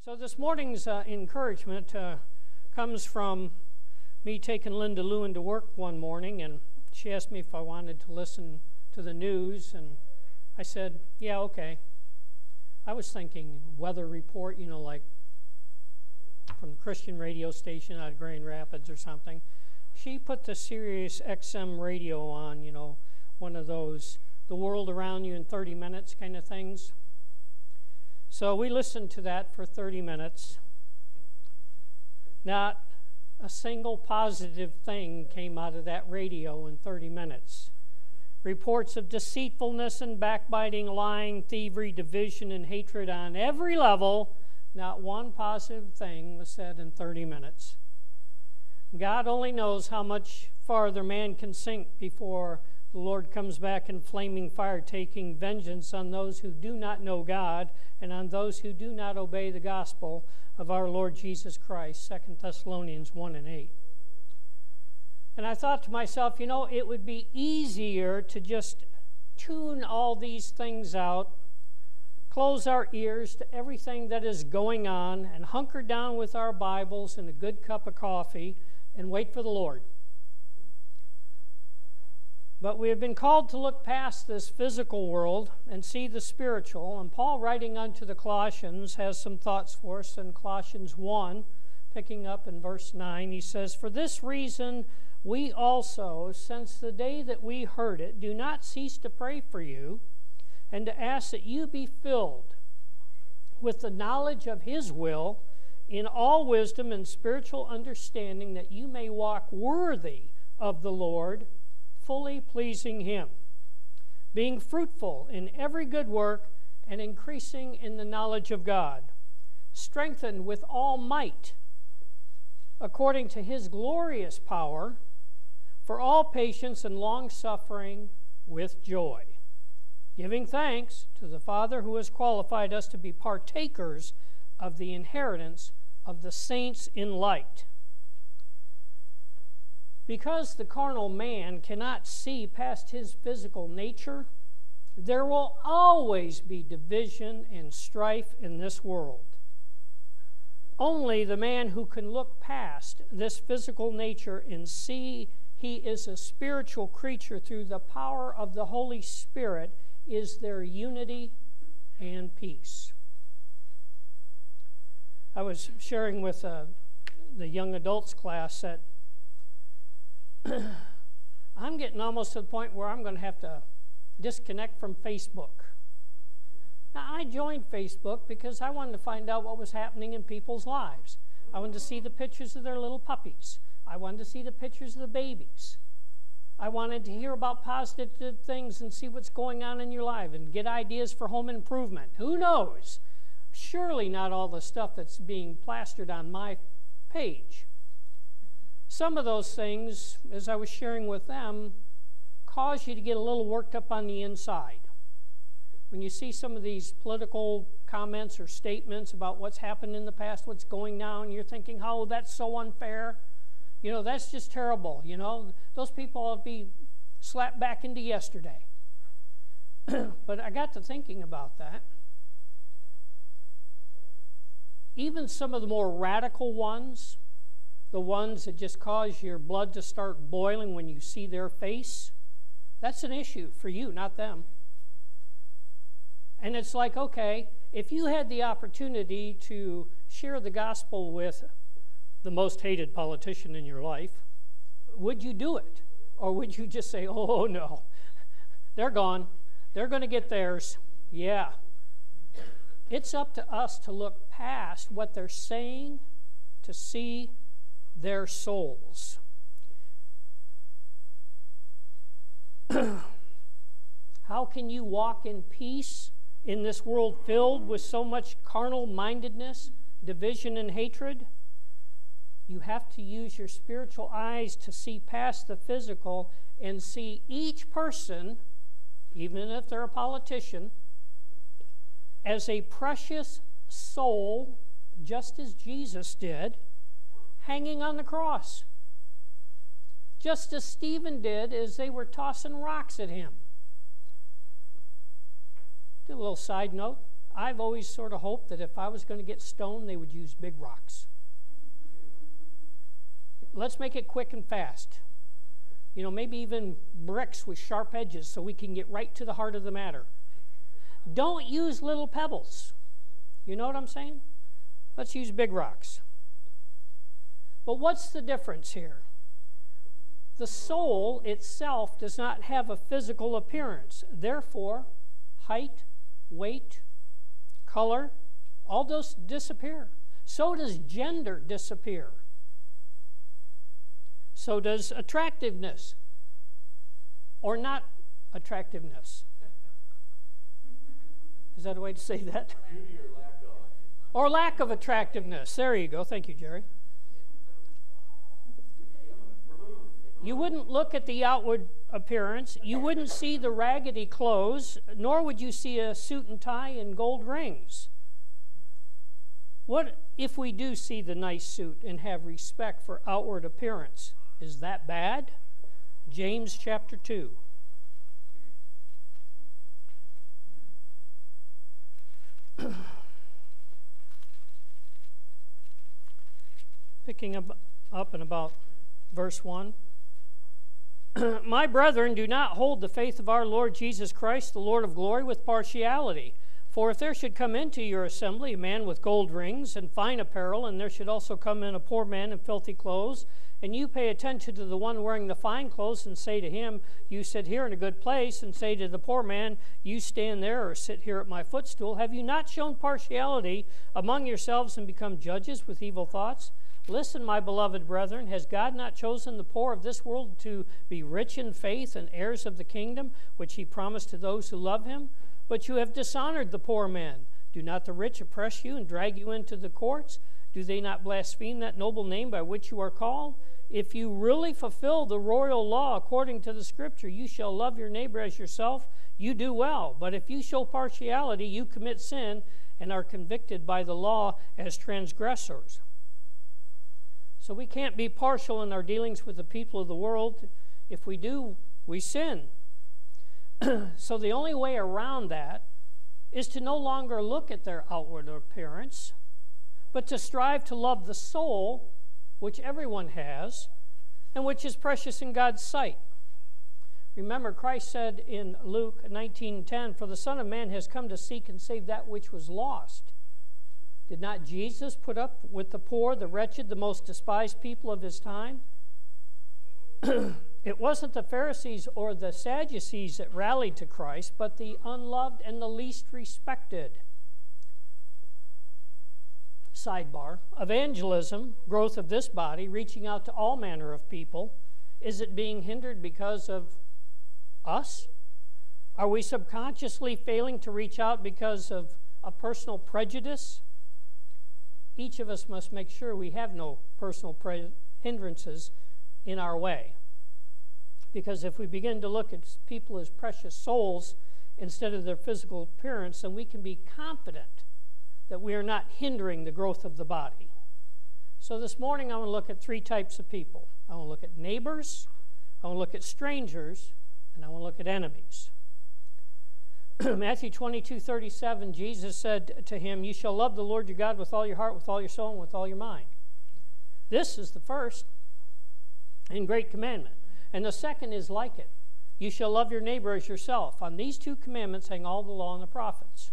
So this morning's encouragement comes from me taking Linda Lewin to work one morning, and she asked me if I wanted to listen to the news, and I said, yeah, okay. I was thinking weather report, like from the Christian radio station out of Grand Rapids or something. She put the Sirius XM radio on, one of those, the world around you in 30 minutes kind of things. So we listened to that for 30 minutes. Not a single positive thing came out of that radio in 30 minutes. Reports of deceitfulness and backbiting, lying, thievery, division, and hatred on every level. Not one positive thing was said in 30 minutes. God only knows how much farther man can sink before the Lord comes back in flaming fire, taking vengeance on those who do not know God and on those who do not obey the gospel of our Lord Jesus Christ, 2 Thessalonians 1:8. And I thought to myself, it would be easier to just tune all these things out, close our ears to everything that is going on, and hunker down with our Bibles and a good cup of coffee and wait for the Lord. But we have been called to look past this physical world and see the spiritual. And Paul, writing unto the Colossians, has some thoughts for us in Colossians 1, picking up in verse 9. He says, "For this reason we also, since the day that we heard it, do not cease to pray for you and to ask that you be filled with the knowledge of His will in all wisdom and spiritual understanding, that you may walk worthy of the Lord, fully pleasing Him, being fruitful in every good work and increasing in the knowledge of God, strengthened with all might, according to His glorious power, for all patience and long-suffering with joy, giving thanks to the Father who has qualified us to be partakers of the inheritance of the saints in light." Because the carnal man cannot see past his physical nature, there will always be division and strife in this world. Only the man who can look past this physical nature and see he is a spiritual creature through the power of the Holy Spirit is there unity and peace. I was sharing with the young adults class that I'm getting almost to the point where I'm going to have to disconnect from Facebook. Now, I joined Facebook because I wanted to find out what was happening in people's lives. I wanted to see the pictures of their little puppies. I wanted to see the pictures of the babies. I wanted to hear about positive things and see what's going on in your life and get ideas for home improvement. Who knows? Surely not all the stuff that's being plastered on my page. Some of those things, as I was sharing with them, cause you to get a little worked up on the inside. When you see some of these political comments or statements about what's happened in the past, what's going now, and you're thinking, oh, that's so unfair. That's just terrible. Those people ought to be slapped back into yesterday. But I got to thinking about that. Even some of the more radical ones, the ones that just cause your blood to start boiling when you see their face, that's an issue for you, not them. And it's like, okay, if you had the opportunity to share the gospel with the most hated politician in your life, would you do it? Or would you just say, oh no, they're gone. They're going to get theirs. Yeah. It's up to us to look past what they're saying to see their souls. How can you walk in peace in this world filled with so much carnal mindedness, division, and hatred? You have to use your spiritual eyes to see past the physical and see each person, even if they're a politician, as a precious soul, just as Jesus did, hanging on the cross. Just as Stephen did as they were tossing rocks at him. Do a little side note. I've always sort of hoped that if I was going to get stoned, they would use big rocks. Let's make it quick and fast. You know, maybe even bricks with sharp edges so we can get right to the heart of the matter. Don't use little pebbles. You know what I'm saying? Let's use big rocks. But what's the difference here? The soul itself does not have a physical appearance. Therefore, height, weight, color, all those disappear. So does gender disappear. So does attractiveness or not attractiveness. Is that a way to say that? Or lack of attractiveness. There you go. Thank you, Jerry. You wouldn't look at the outward appearance. You wouldn't see the raggedy clothes, nor would you see a suit and tie and gold rings. What if we do see the nice suit and have respect for outward appearance? Is that bad? James chapter 2. Picking up in about verse 1. My brethren, do not hold the faith of our Lord Jesus Christ, the Lord of glory, with partiality. For if there should come into your assembly a man with gold rings and fine apparel, and there should also come in a poor man in filthy clothes, and you pay attention to the one wearing the fine clothes and say to him, you sit here in a good place, and say to the poor man, you stand there or sit here at my footstool, have you not shown partiality among yourselves and become judges with evil thoughts? Listen, my beloved brethren, has God not chosen the poor of this world to be rich in faith and heirs of the kingdom, which he promised to those who love him? But you have dishonored the poor man. Do not the rich oppress you and drag you into the courts? Do they not blaspheme that noble name by which you are called? If you really fulfill the royal law according to the scripture, you shall love your neighbor as yourself, you do well. But if you show partiality, you commit sin and are convicted by the law as transgressors. So we can't be partial in our dealings with the people of the world. If we do, we sin. So the only way around that is to no longer look at their outward appearance, but to strive to love the soul, which everyone has, and which is precious in God's sight. Remember, Christ said in Luke 19:10, for the Son of Man has come to seek and save that which was lost. Did not Jesus put up with the poor, the wretched, the most despised people of his time? It wasn't the Pharisees or the Sadducees that rallied to Christ, but the unloved and the least respected. Sidebar, evangelism, growth of this body, reaching out to all manner of people, is it being hindered because of us? Are we subconsciously failing to reach out because of a personal prejudice? Each of us must make sure we have no personal hindrances in our way. Because if we begin to look at people as precious souls instead of their physical appearance, then we can be confident that we are not hindering the growth of the body. So this morning I want to look at three types of people. I want to look at neighbors, I want to look at strangers, and I want to look at enemies. Matthew 22:37, Jesus said to him, you shall love the Lord your God with all your heart, with all your soul, and with all your mind. This is the first and great commandment. And the second is like it. You shall love your neighbor as yourself. On these two commandments hang all the law and the prophets.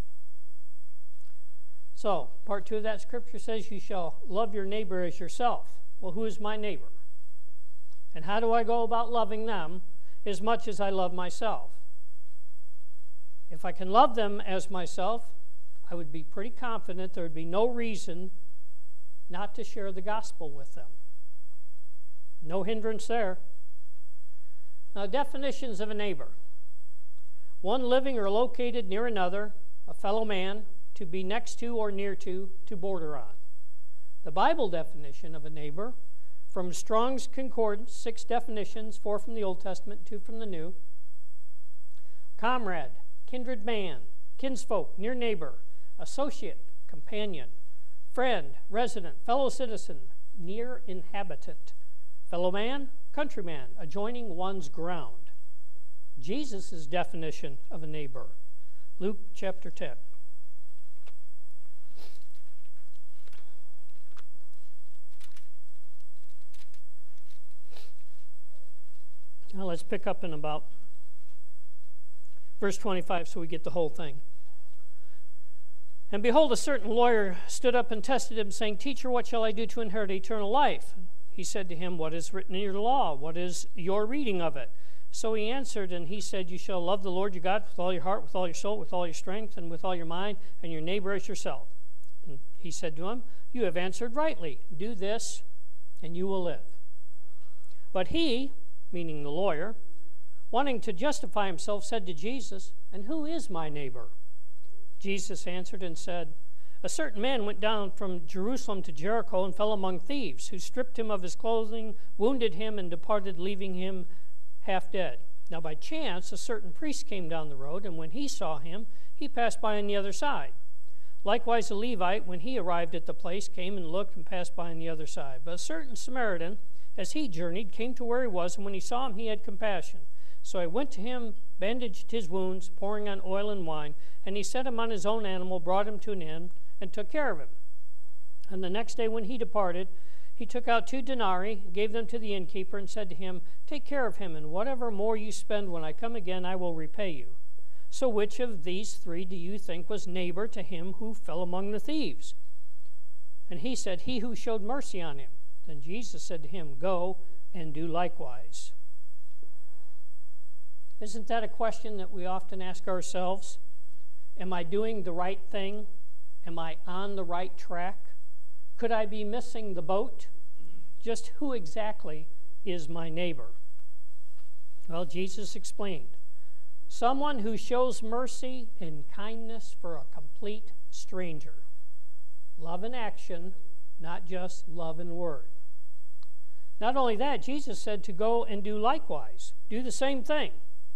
So, part 2 of that scripture says you shall love your neighbor as yourself. Well, who is my neighbor? And how do I go about loving them as much as I love myself? If I can love them as myself, I would be pretty confident there would be no reason not to share the gospel with them. No hindrance there. Now, definitions of a neighbor. One living or located near another, a fellow man, to be next to or near to border on. The Bible definition of a neighbor, from Strong's Concordance, 6 definitions, 4 from the Old Testament, 2 from the New. Comrade, kindred man, kinsfolk, near neighbor, associate, companion, friend, resident, fellow citizen, near inhabitant, fellow man, countryman, adjoining one's ground. Jesus' definition of a neighbor, Luke chapter 10. Let's pick up in about verse 25 so we get the whole thing. And behold, a certain lawyer stood up and tested him, saying, Teacher, what shall I do to inherit eternal life? He said to him, What is written in your law? What is your reading of it? So he answered, and he said, You shall love the Lord your God with all your heart, with all your soul, with all your strength, and with all your mind, and your neighbor as yourself. And he said to him, You have answered rightly. Do this, and you will live. But he, meaning the lawyer, wanting to justify himself, said to Jesus, And who is my neighbor? Jesus answered and said, A certain man went down from Jerusalem to Jericho and fell among thieves, who stripped him of his clothing, wounded him, and departed, leaving him half dead. Now by chance a certain priest came down the road, and when he saw him, he passed by on the other side. Likewise a Levite, when he arrived at the place, came and looked and passed by on the other side. But a certain Samaritan, as he journeyed, came to where he was, and when he saw him, he had compassion. So I went to him, bandaged his wounds, pouring on oil and wine, and he set him on his own animal, brought him to an inn, and took care of him. And the next day when he departed, he took out 2 denarii, gave them to the innkeeper, and said to him, Take care of him, and whatever more you spend when I come again, I will repay you. So which of these 3 do you think was neighbor to him who fell among the thieves? And he said, He who showed mercy on him. Then Jesus said to him, Go and do likewise. Isn't that a question that we often ask ourselves? Am I doing the right thing? Am I on the right track? Could I be missing the boat? Just who exactly is my neighbor? Well, Jesus explained. Someone who shows mercy and kindness for a complete stranger. Love in action, not just love in word. Not only that, Jesus said to go and do likewise. Do the same thing.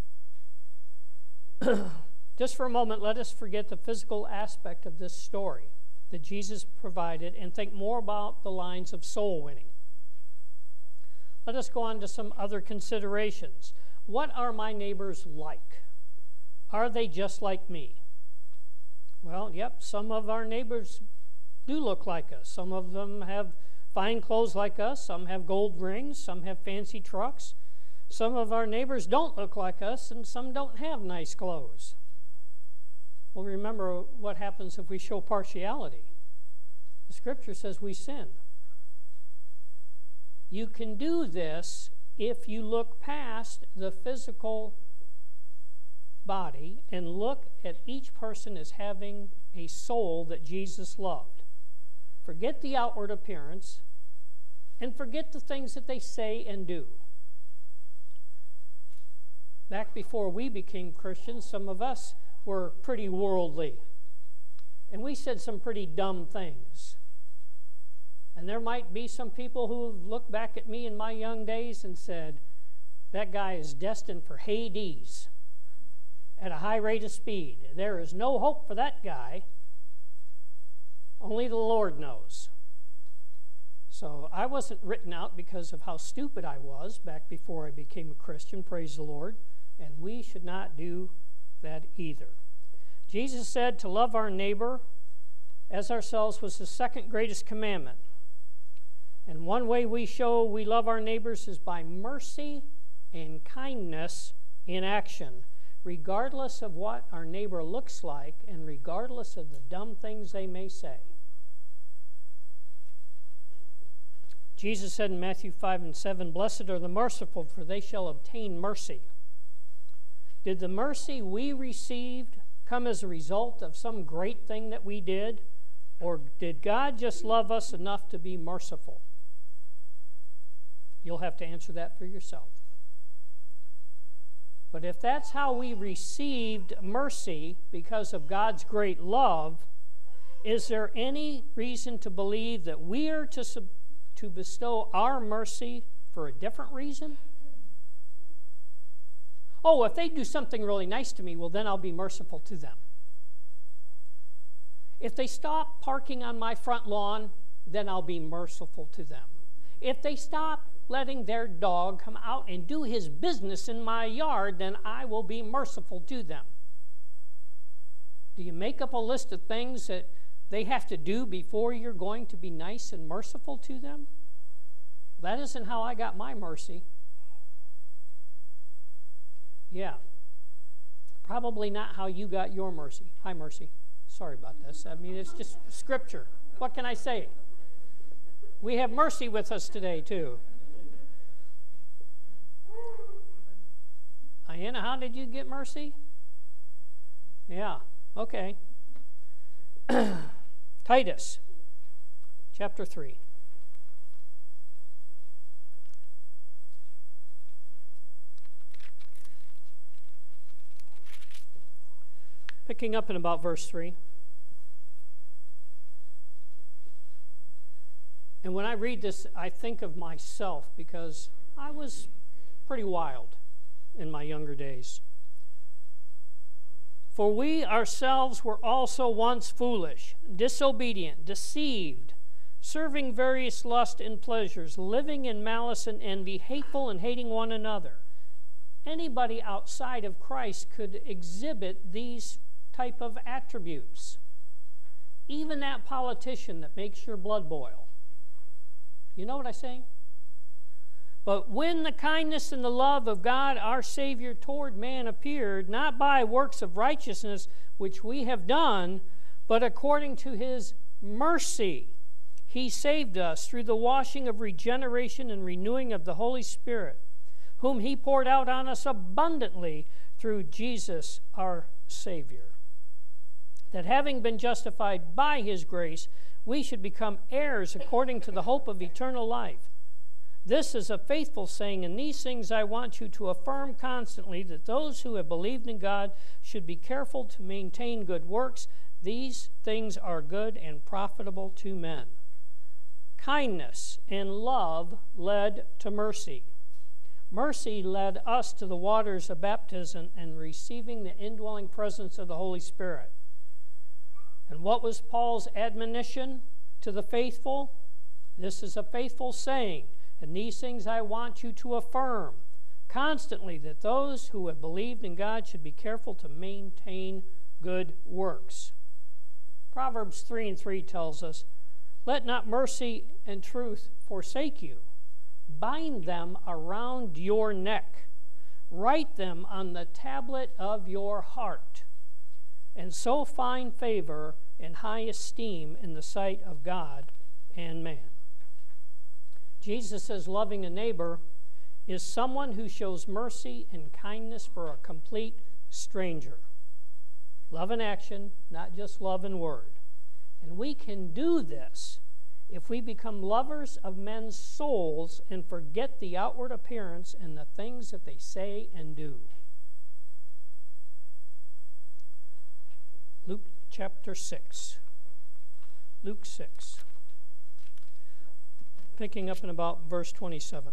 Just for a moment, let us forget the physical aspect of this story that Jesus provided and think more about the lines of soul winning. Let us go on to some other considerations. What are my neighbors like? Are they just like me? Well, yep, some of our neighbors do look like us. Some of them have fine clothes like us. Some have gold rings. Some have fancy trucks. Some of our neighbors don't look like us, and some don't have nice clothes. Well, remember what happens if we show partiality. The Scripture says we sin. You can do this if you look past the physical body and look at each person as having a soul that Jesus loved. Forget the outward appearance and forget the things that they say and do. Back before we became Christians, some of us were pretty worldly. And we said some pretty dumb things. And there might be some people who look back at me in my young days and said, that guy is destined for Hades at a high rate of speed. There is no hope for that guy. Only the Lord knows. So I wasn't written out because of how stupid I was back before I became a Christian, praise the Lord. And we should not do that either. Jesus said to love our neighbor as ourselves was the second greatest commandment. And one way we show we love our neighbors is by mercy and kindness in action, regardless of what our neighbor looks like and regardless of the dumb things they may say. Jesus said in Matthew 5:7, Blessed are the merciful, for they shall obtain mercy. Did the mercy we received come as a result of some great thing that we did? Or did God just love us enough to be merciful? You'll have to answer that for yourself. But if that's how we received mercy because of God's great love, is there any reason to believe that we are to bestow our mercy for a different reason? Oh, if they do something really nice to me, well, then I'll be merciful to them. If they stop parking on my front lawn, then I'll be merciful to them. If they stop letting their dog come out and do his business in my yard, then I will be merciful to them. Do you make up a list of things that they have to do before you're going to be nice and merciful to them? That isn't how I got my mercy. Yeah. Probably not how you got your mercy. Hi, Mercy. Sorry about this. I mean, it's just Scripture. What can I say? We have Mercy with us today, too. Diana, how did you get mercy? Yeah, okay. Titus, chapter 3. Picking up in about verse 3. And when I read this, I think of myself because I was pretty wild in my younger days. For we ourselves were also once foolish, disobedient, deceived, serving various lusts and pleasures, living in malice and envy, hateful and hating one another. Anybody outside of Christ could exhibit these type of attributes. Even that politician that makes your blood boil. You know what I'm saying? But when the kindness and the love of God our Savior toward man appeared, not by works of righteousness which we have done, but according to His mercy, He saved us through the washing of regeneration and renewing of the Holy Spirit, whom He poured out on us abundantly through Jesus our Savior. That having been justified by His grace, we should become heirs according to the hope of eternal life. This is a faithful saying, and these things I want you to affirm constantly, that those who have believed in God should be careful to maintain good works. These things are good and profitable to men. Kindness and love led to mercy. Mercy led us to the waters of baptism and receiving the indwelling presence of the Holy Spirit. And what was Paul's admonition to the faithful? This is a faithful saying, and these things I want you to affirm constantly, that those who have believed in God should be careful to maintain good works. Proverbs 3:3 tells us, let not mercy and truth forsake you. Bind them around your neck. Write them on the tablet of your heart. And so find favor and high esteem in the sight of God and man. Jesus says loving a neighbor is someone who shows mercy and kindness for a complete stranger. Love in action, not just love in word. And we can do this if we become lovers of men's souls and forget the outward appearance and the things that they say and do. Luke chapter 6. Luke 6. Picking up in about verse 27.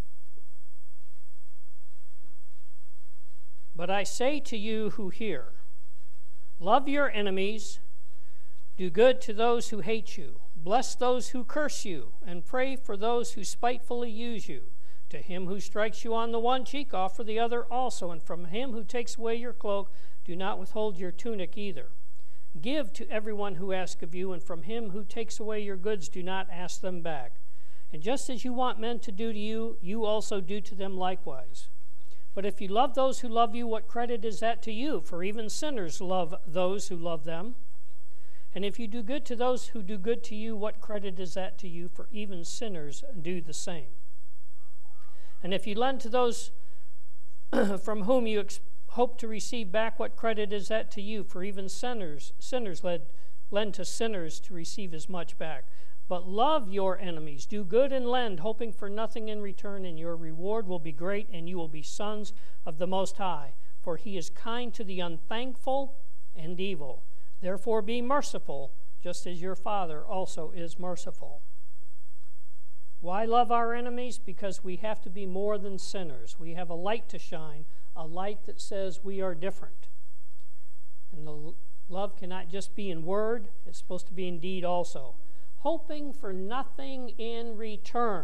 But I say to you who hear, love your enemies, do good to those who hate you, bless those who curse you, and pray for those who spitefully use you. To him who strikes you on the one cheek, offer the other also, and from him who takes away your cloak, do not withhold your tunic either. Give to everyone who asks of you, and from him who takes away your goods, do not ask them back. And just as you want men to do to you, you also do to them likewise. But if you love those who love you, what credit is that to you? For even sinners love those who love them. And if you do good to those who do good to you, what credit is that to you? For even sinners do the same. And if you lend to those from whom you hope to receive back, what credit is that to you? For even sinners lend to sinners to receive as much back. But love your enemies, do good and lend, hoping for nothing in return, and your reward will be great, and you will be sons of the Most High. For He is kind to the unthankful and evil. Therefore be merciful, just as your Father also is merciful. Why love our enemies? Because we have to be more than sinners. We have a light to shine, a light that says we are different. And the love cannot just be in word, it's supposed to be in deed also. Hoping for nothing in return,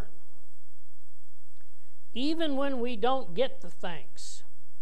even when we don't get the thanks.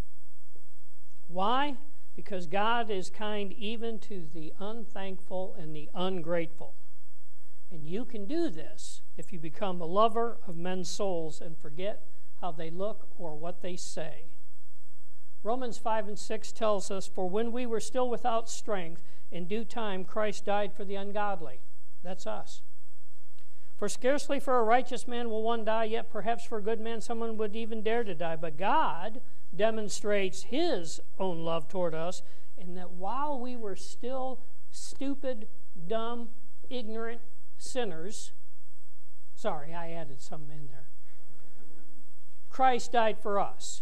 Why? Because God is kind even to the unthankful and the ungrateful. And you can do this if you become a lover of men's souls and forget how they look or what they say. Romans 5 and 6 tells us, "For when we were still without strength, in due time Christ died for the ungodly." That's us. "For scarcely for a righteous man will one die, yet perhaps for a good man someone would even dare to die. But God demonstrates His own love toward us, in that while we were still stupid, dumb, ignorant sinners," sorry, I added some in there, "Christ died for us."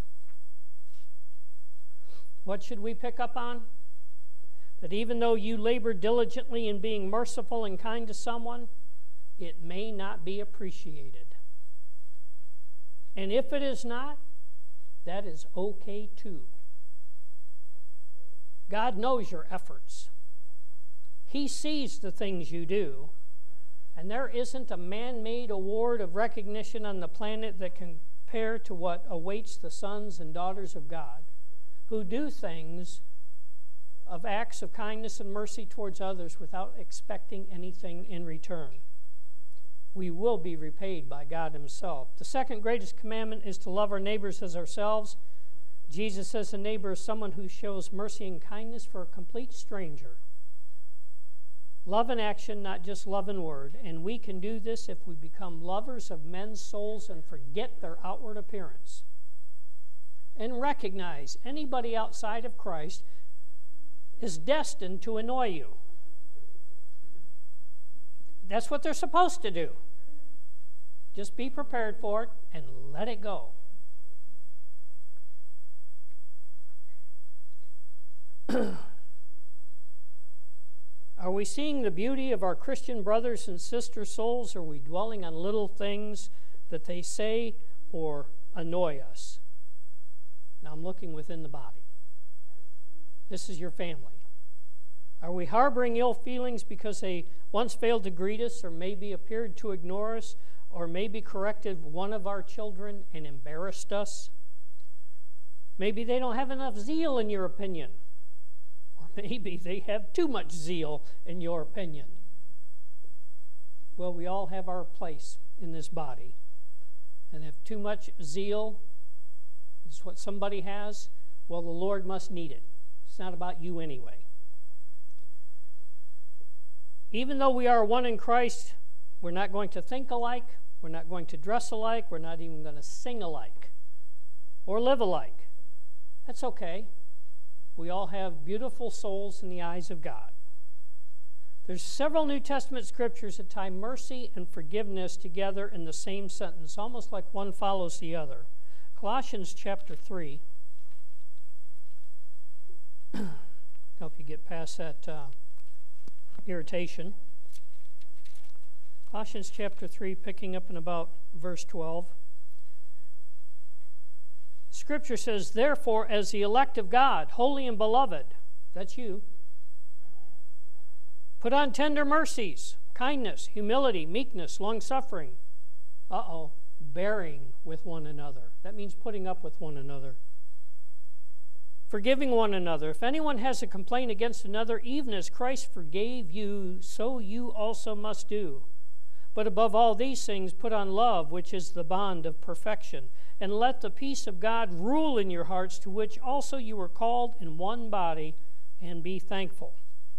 What should we pick up on? That even though you labor diligently in being merciful and kind to someone, it may not be appreciated. And if it is not, that is okay too. God knows your efforts. He sees the things you do. And there isn't a man-made award of recognition on the planet that can compare to what awaits the sons and daughters of God who do things of acts of kindness and mercy towards others without expecting anything in return. We will be repaid by God Himself. The second greatest commandment is to love our neighbors as ourselves. Jesus says a neighbor is someone who shows mercy and kindness for a complete stranger. Love in action, not just love in word. And we can do this if we become lovers of men's souls and forget their outward appearance. And recognize anybody outside of Christ is destined to annoy you. That's what they're supposed to do. Just be prepared for it and let it go. Are we seeing the beauty of our Christian brothers and sister souls? Or are we dwelling on little things that they say or annoy us? Now I'm looking within the body. This is your family. Are we harboring ill feelings because they once failed to greet us, or maybe appeared to ignore us, or maybe corrected one of our children and embarrassed us? Maybe they don't have enough zeal in your opinion. Or maybe they have too much zeal in your opinion. Well, we all have our place in this body. And if too much zeal is what somebody has, well, the Lord must need it. It's not about you anyway. Even though we are one in Christ, we're not going to think alike, we're not going to dress alike, we're not even going to sing alike or live alike. That's okay. We all have beautiful souls in the eyes of God. There's several New Testament scriptures that tie mercy and forgiveness together in the same sentence, almost like one follows the other. Colossians chapter 3. Help you get past that irritation. Colossians chapter 3, picking up in about verse 12. Scripture says, "Therefore, as the elect of God, holy and beloved," that's you, "put on tender mercies, kindness, humility, meekness, long-suffering." Bearing with one another. That means putting up with one another. "Forgiving one another. If anyone has a complaint against another, even as Christ forgave you, so you also must do. But above all these things, put on love, which is the bond of perfection. And let the peace of God rule in your hearts, to which also you were called in one body, and be thankful."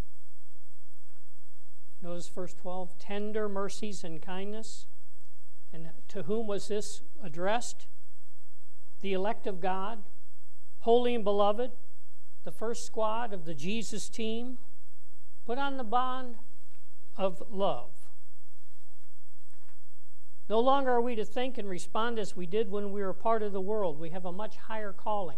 Notice verse 12, tender mercies and kindness. And to whom was this addressed? The elect of God, holy and beloved, the first squad of the Jesus team. Put on the bond of love. No longer are we to think and respond as we did when we were part of the world. We have a much higher calling.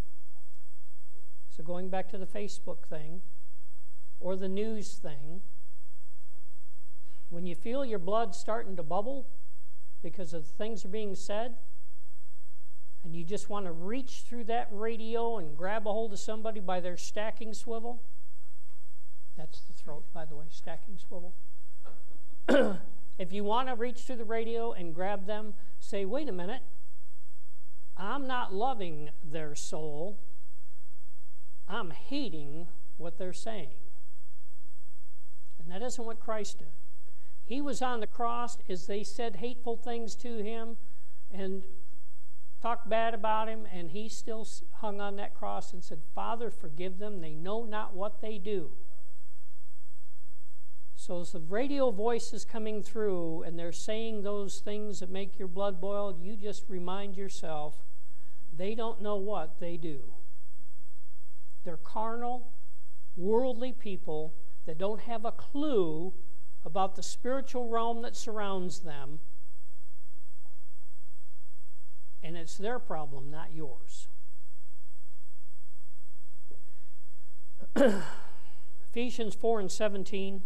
So going back to the Facebook thing or the news thing, when you feel your blood starting to bubble because of things are being said, and you just want to reach through that radio and grab a hold of somebody by their stacking swivel. That's the throat, by the way, stacking swivel. If you want to reach through the radio and grab them, say, wait a minute, I'm not loving their soul. I'm hating what they're saying. And that isn't what Christ did. He was on the cross as they said hateful things to him, and talked bad about him, and he still hung on that cross and said, Father, forgive them. They know not what they do. So as the radio voice is coming through and they're saying those things that make your blood boil, you just remind yourself, they don't know what they do. They're carnal, worldly people that don't have a clue about the spiritual realm that surrounds them. And it's their problem, not yours. Ephesians 4:17.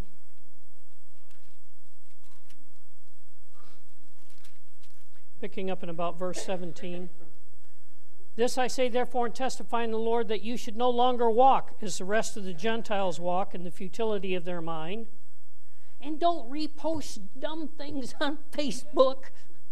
Picking up in about verse 17. This I say therefore and testify in the Lord, that you should no longer walk as the rest of the Gentiles walk in the futility of their mind. And don't repost dumb things on Facebook.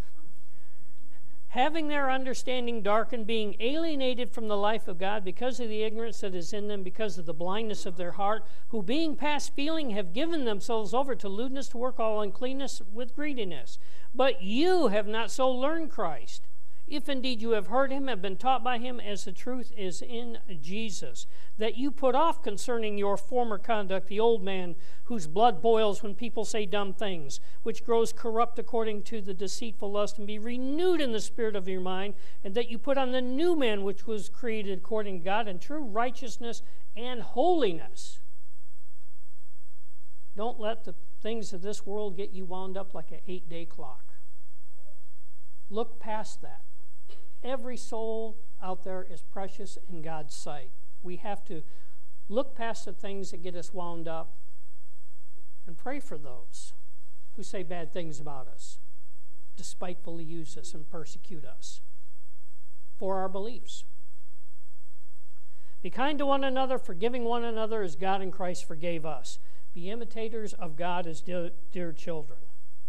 Having their understanding darkened, being alienated from the life of God because of the ignorance that is in them, because of the blindness of their heart, who being past feeling have given themselves over to lewdness, to work all uncleanness with greediness. But you have not so learned Christ, if indeed you have heard him, have been taught by him, as the truth is in Jesus, that you put off concerning your former conduct the old man, whose blood boils when people say dumb things, which grows corrupt according to the deceitful lust, and be renewed in the spirit of your mind, and that you put on the new man, which was created according to God in true righteousness and holiness. Don't let the things of this world get you wound up like an 8-day clock. Look past that. Every soul out there is precious in God's sight. We have to look past the things that get us wound up and pray for those who say bad things about us, despitefully use us and persecute us for our beliefs. Be kind to one another, forgiving one another as God in Christ forgave us. Be imitators of God as dear children.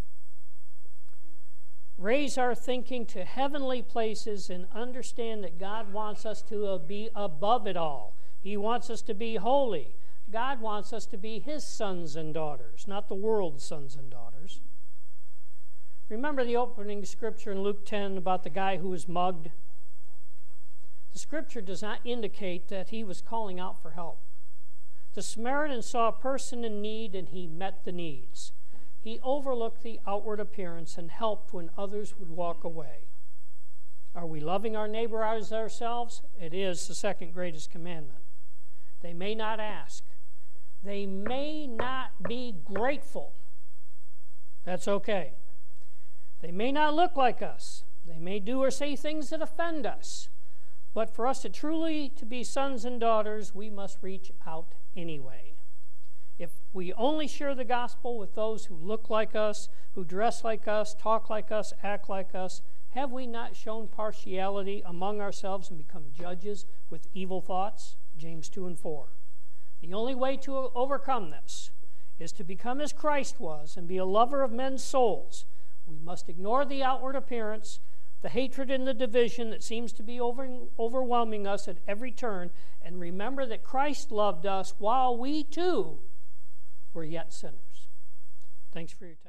Raise our thinking to heavenly places and understand that God wants us to be above it all. He wants us to be holy. God wants us to be his sons and daughters, not the world's sons and daughters. Remember the opening scripture in Luke 10 about the guy who was mugged? The scripture does not indicate that he was calling out for help. The Samaritan saw a person in need and he met the needs. He overlooked the outward appearance and helped when others would walk away. Are we loving our neighbor as ourselves? It is the second greatest commandment. They may not ask. They may not be grateful. That's okay. They may not look like us. They may do or say things that offend us. But for us to truly to be sons and daughters, we must reach out anyway. If we only share the gospel with those who look like us, who dress like us, talk like us, act like us, have we not shown partiality among ourselves and become judges with evil thoughts? James 2:4. The only way to overcome this is to become as Christ was and be a lover of men's souls. We must ignore the outward appearance, the hatred and the division that seems to be overwhelming us at every turn, and remember that Christ loved us while we too were yet sinners. Thanks for your time.